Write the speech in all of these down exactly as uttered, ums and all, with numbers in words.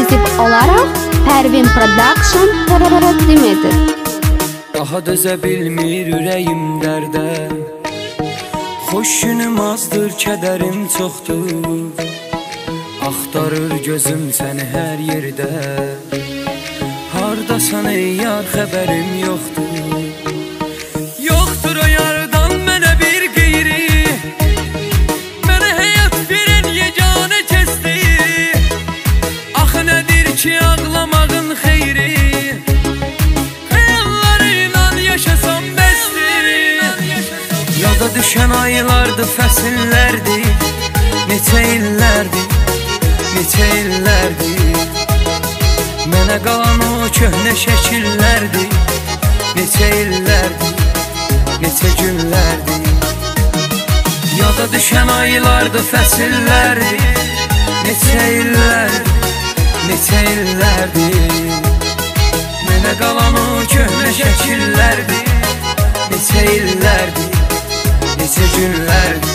ekskluziv olaraq Pervin Production təqdim edir. Daha dözə bilmir ürəyim dərdə, xoş günüm azdır, kədərim çoxdur. Axtarır gözüm səni hər yerdə, hardasan ey yar, xəbərim yoxdur. Yoxdur o yardan mənə bir qeyri, mənə həyat verən yeganə kəsdir. Axı nədir ki ağlamağın xeyri, xəyallarıyla yaşasam bəsdir. Yada düşən aylardır, fəsillərdir, neçə illərdir, neçə illərdir. Mənə qalan o köhnə şəkillərdir, neçə illərdir, neçə günlərdir. Yada düşən aylardır, fəsillərdir, neçə illərdir, neçə illərdir. Mənə qalan o köhnə şəkillərdir, neçə illərdir, neçə günlərdir.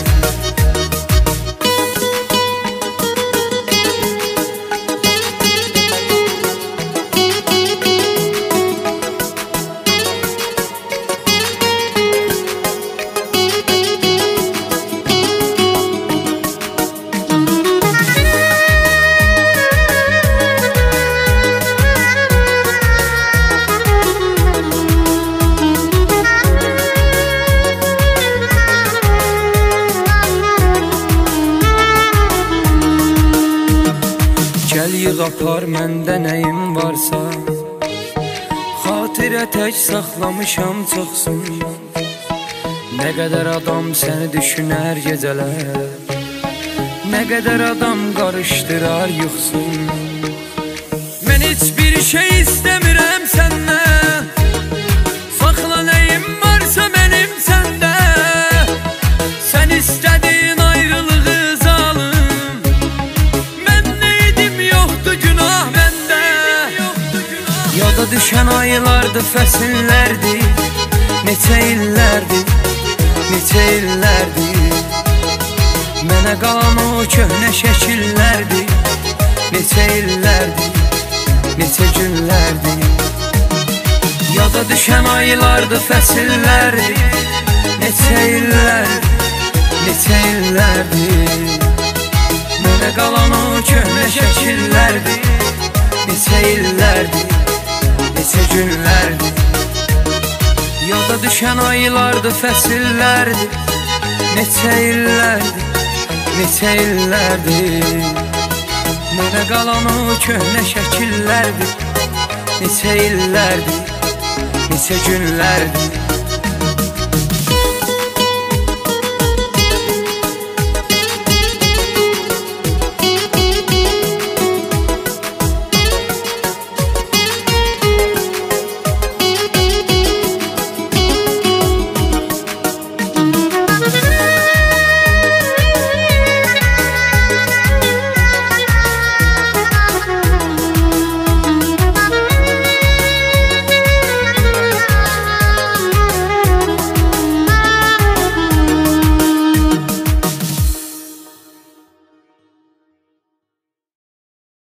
Gəl yığ apar məndə nəyim varsa, xatirə tək saxlamışam çoxsun. Nə qədər adam səni düşünər gecələr, nə qədər adam qarışdırar yuxsun. Mən heç bir şey istəmirəm səndən, saxla nəyim varsa mənim səndə. Sən istədin ayrılığı zalım, mən neydim yoxdur günah məndə. Yada düşən aylardır, fəsillərdir, neçə illərdir, neçə illərdir. Mənə qalan o köhnə şəkillərdir, neçə illərdir, neçə günlərdir. Yada düşən aylardır, fəsillərdir, neçə illərdir, neçə illərdir. Mənə qalan o köhnə şəkillərdir, neçə illərdir, neçə günlərdir. Yada düşən aylardır, fəsillərdir, neçə illərdir, neçə illərdir. Mənə qalan o köhnə şəkillərdir, neçə illərdir, neçə günlərdir.